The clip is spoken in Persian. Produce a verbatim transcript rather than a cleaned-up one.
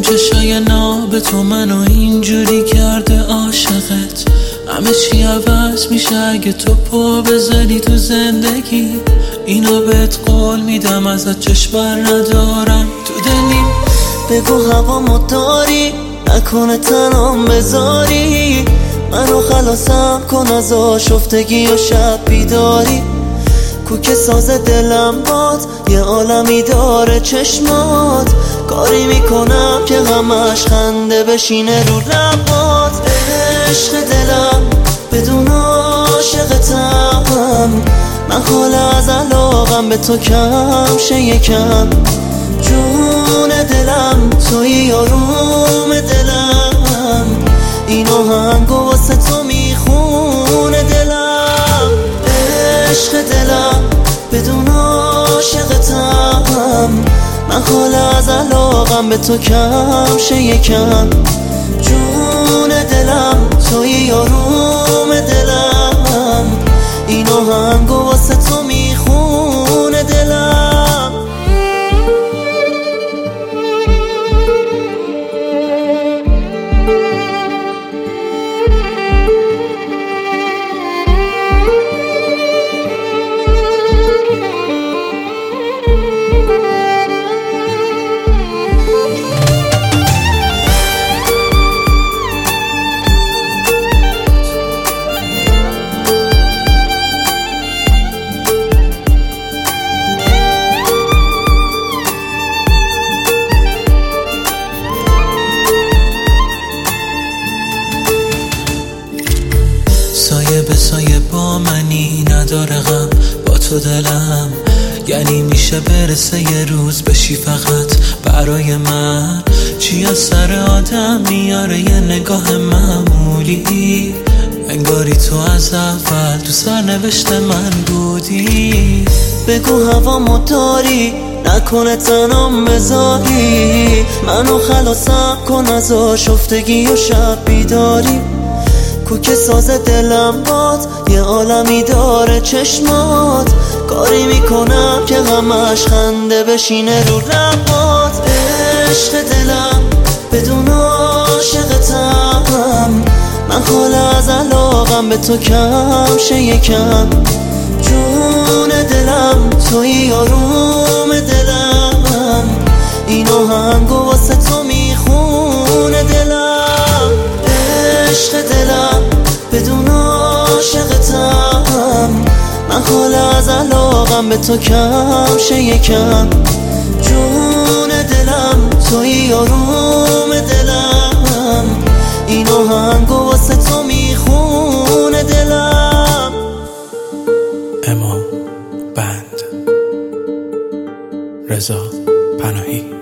چشای ناب تو منو اینجوری کرده عاشقت. همه چی عوض میشه اگه تو پا بزنی تو زندگی. اینو بهت قول میدم ازت چشم بر ندارم تو دلیم. بگو هوامو داری نکنه تنام بذاری. منو خلاصم کن از آشفتگی و شب بیداری. کوک ساز دلم باد یه عالمی داره چشمات. کاری میکنم که غمش خنده بشینه رو لبات. عشق دلم بدون عاشقتم. من حالا از علاقم به تو کم شه یکم. جون دلم توی آروم دلم. این آهنگو واسه تو میخونه دلم. عشق دلم بدون عاشقتم. من حالا از علاقم به تو کم شه یکم. جون دلم توی آروم دلم. این آهنگو واسه تو میخونه دلم. سایه به سایه با منی نداره غم با تو دلم. یعنی میشه برسه یه روز بشی فقط برای من. چی از سر آدم میاره یه نگاه معمولی. انگاری تو از اول تو سرنوشت من بودی. بگو هوامو داری نکنه تنام بذاری. منو خلاصم کن از آشفتگی و شب بیداری. کوک ساز دلم باد یه عالمی داره چشمات. کاری میکنم که غمش خنده بشینه رو لبات. عشق دلم بدون عاشقتم. من حالا از علاقم به تو کم شه یکم. جون دلم توی آروم دلم. این آهنگو واسه تو میخونه دلم. عشق دلم بدون عاشقتم. من حالا از علاقم به تو کم شه یکم. جون دلم توی آروم دلم. این آهنگو واسه تو میخونه دلم. اما بند رضا پناهی.